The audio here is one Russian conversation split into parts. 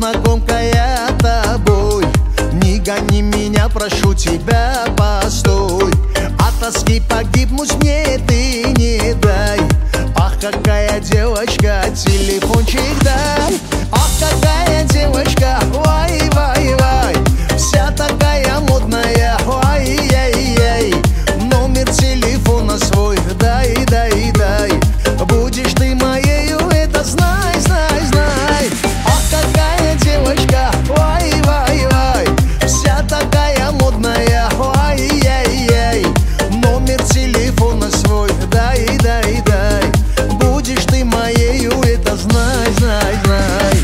незнакомка я тобой. Не гони меня, прошу тебя, постой. От тоски погибнуть мне ты не дай. Ах, какая девочка, телефончик дай. Ах, какая девочка, вай-вай-вай. Вся такая модная, ай-яй-яй. Номер телефона свой дай, дай, дай. Будешь ты моею, это знай, знай, знай. Ах, какая девочка, вай-вай-вай. Вся такая модная, ай-яй-яй. Номер телефона свой дай, дай, дай. Будешь ты моею, это знай, знай, знай.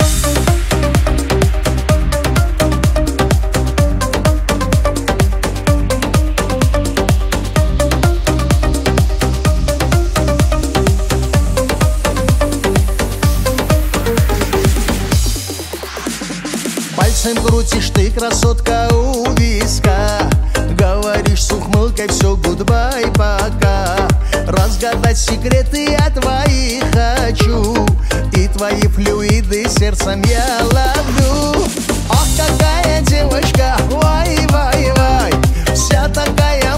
Пальцем крутишь ты, красотка, у виска. Говоришь с ухмылкой все, гудбай, пока. Разгадать секреты я твои хочу. И твои флюиды сердцем я ловлю. Ах, какая девочка, вай-вай-вай. Вся такая